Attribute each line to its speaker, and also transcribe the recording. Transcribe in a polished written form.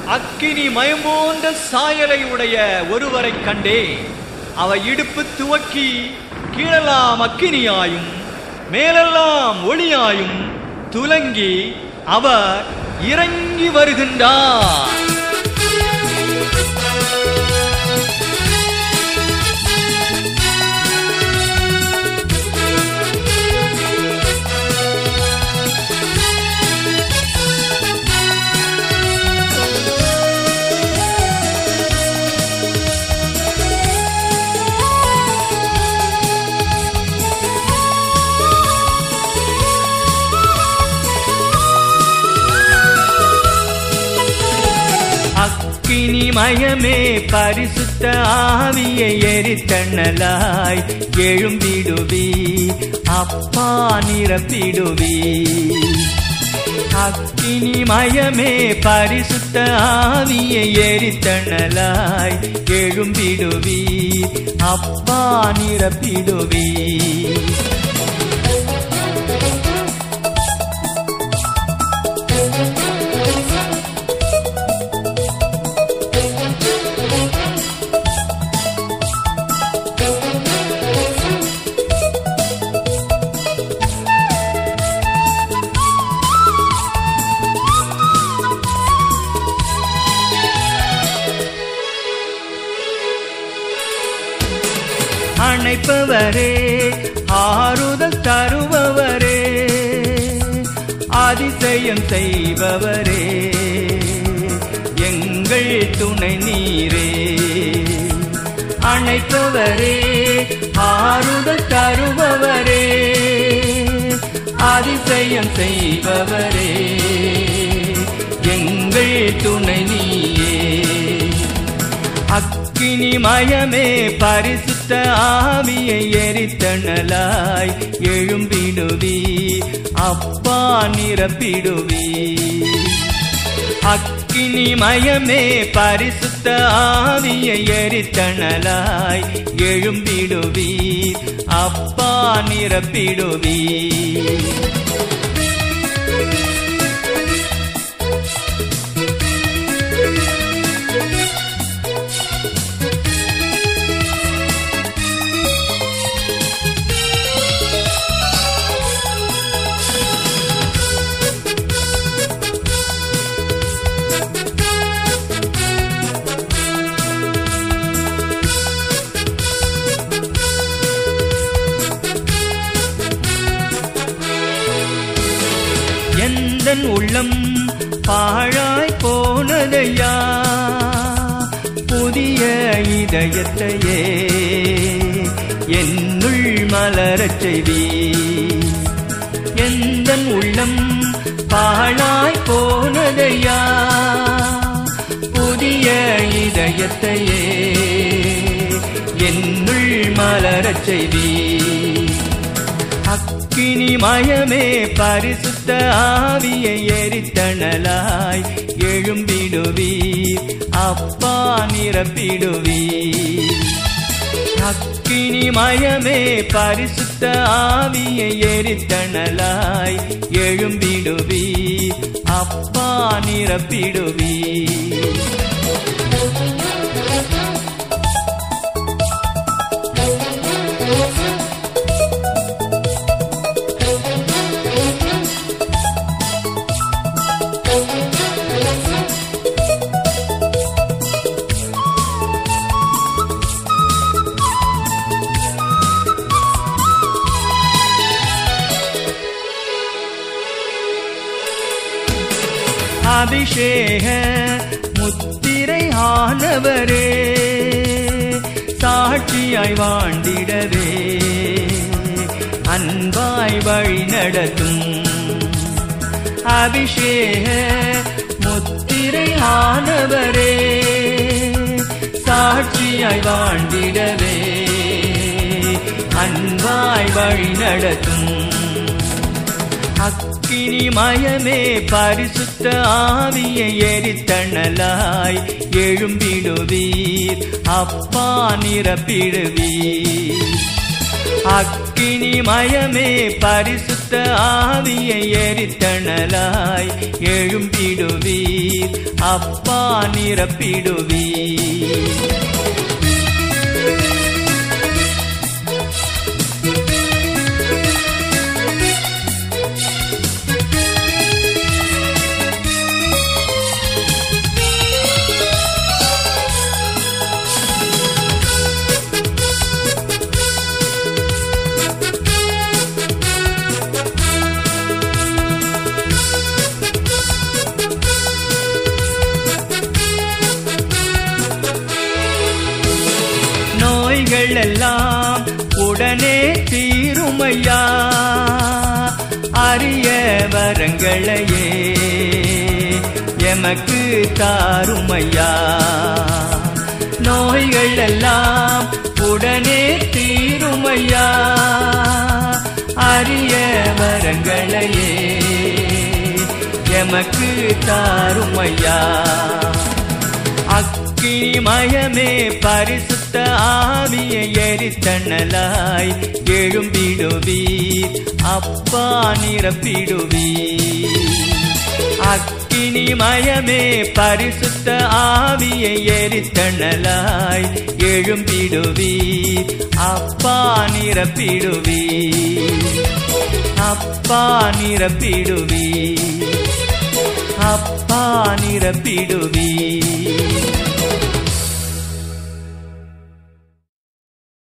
Speaker 1: அக்கினி மயம் போன்ற சாயலை உடைய ஒருவரை கண்டே. அவர் இடுப்பு துவக்கி கீழெல்லாம் அக்கினியாயும் மேலெல்லாம் ஒளியாயும் துலங்கி அவர் இறங்கி வருகின்றார்.
Speaker 2: மயமே பரிசுத்த ஆவியை எரித்தண்ணலாய் எழும்பிடுவி அப்பா நிரப்பிடுவி. அக்கினி மயமே பரிசுத்த ஆவியை எரித்தண்ணலாய் எழும்பிடுவி அப்பா நிரப்பிடுவி. அணைப்பவரே ஆறுதல் தருபவரே அதிசயம் செய்பவரே எங்கள் துணை நீரே. அணைப்பவரே ஆறுதல் தருபவரே அதிசயம் செய்பவரே எங்கள் துணை நீயே. அக்கினி மயமே பரிசுத்த ஆவியை எரித்தண்ணலாய் எழும்பிடுவி அப்பா நிரப்பிடுவி. அக்கினி மயமே பரிசுத்த ஆவியை எரித்தண்ணலாய் எழும்பிடுவி அப்பா நிரப்பிடுவி. எந்தன் உள்ளம் பாழாய் போனதையா புதிய இதயத்தையே என்னுள் மலரச் செய்தி. எந்தன் உள்ளம் பாழாய் போனதையா புதிய இதயத்தையே என்னுள் மலரச் செய்தி. அக்கினி மயமே பரிசுத்த ஆவியை எரித்தண்ணலாய் எழும்பிடுவி அப்பா நிரப்பிடுவி. அக்கினி மயமே பரிசுத்த ஆவியை எரித்தண்ணலாய் எழும்பிடுவி அப்பா நிரப்பிடுவி. அபிஷேக முத்திரை ஆனவரே சாட்சியாய் வாழ்ந்திடவே அன்பாய் வழி நடத்தும். அபிஷேக முத்திரை ஆனவரே சாட்சியாய் வாழ்ந்திடவே அன்பாய் வழி நடத்தும். அக்கினி மயமே பரிசுத்த ஆவியை எரித்தண்ணலாய் எழும்பிடுவீர் அப்பா நிரப்பிடுவீர். அக்கினி மயமே பரிசுத்த ஆவியை எரித்தணலாய் எழும்பிடுவீர், அப்பா நிரப்பிடுவீர். நோய்கள் எல்லாம் உடனே தீருமையா, அரிய வரங்களையே எமக்கு தாருமையா. நோய்கள் எல்லாம் உடனே தீருமையா, அரிய வரங்களையே எமக்கு தாருமையா. அக்கினி மயமே பரிசுத்த ஆவியை எரித்தணலாய் எழும்பிடுவீர், அப்பா நிரப்பிடுவீர். அக்கினி மயமே பரிசுத்த ஆவியை எரித்தணலாய் எழும்பிடுவீர், அப்பா நிரப்பிடுவீர். அப்பா நிரப்பிடுவீர், அப்பா நிரப்பிடுவீர்.